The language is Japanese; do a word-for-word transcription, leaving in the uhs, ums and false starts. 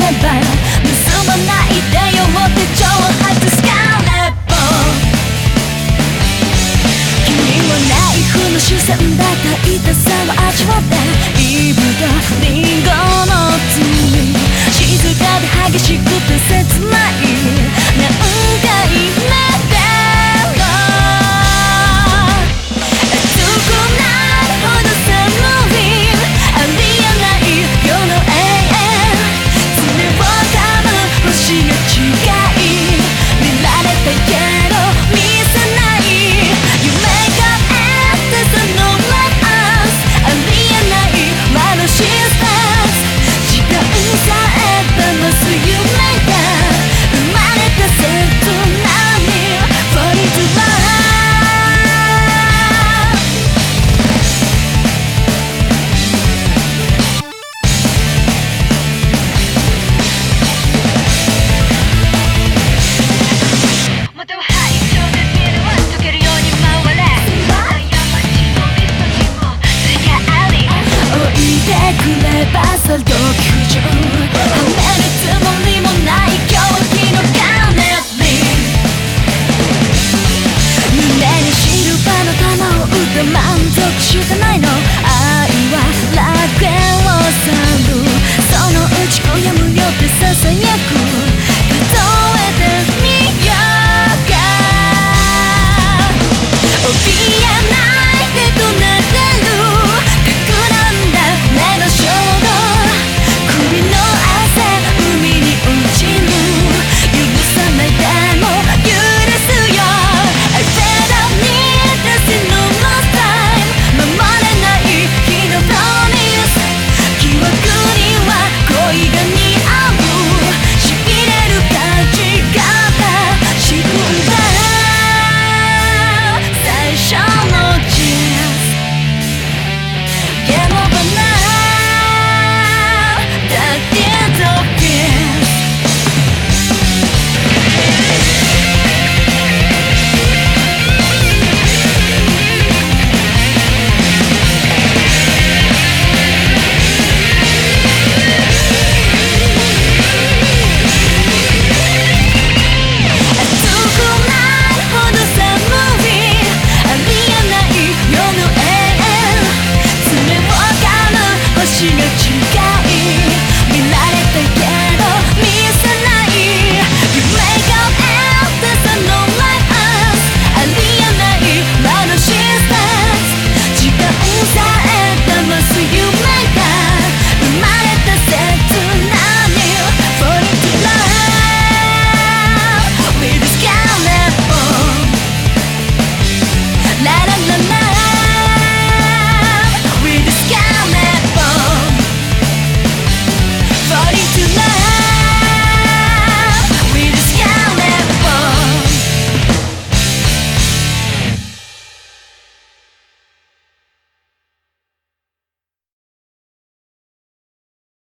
ば盗まないでよ手帳を外すからっぽ君はナイフの主戦だった痛さを味わってイブとリンゴの罪静かで激しくて切ない何回目でも熱くなるほど寒いありえない世の永遠爪を噛む星が違い見られたけど見せない夢があってその Let us ありえない魔のシステム時間さえ騙す夢が生まれた切なみ Fall into loveまたは排除でビルは溶けるように回れ過ちのリストにも罪があり置いてくればそれ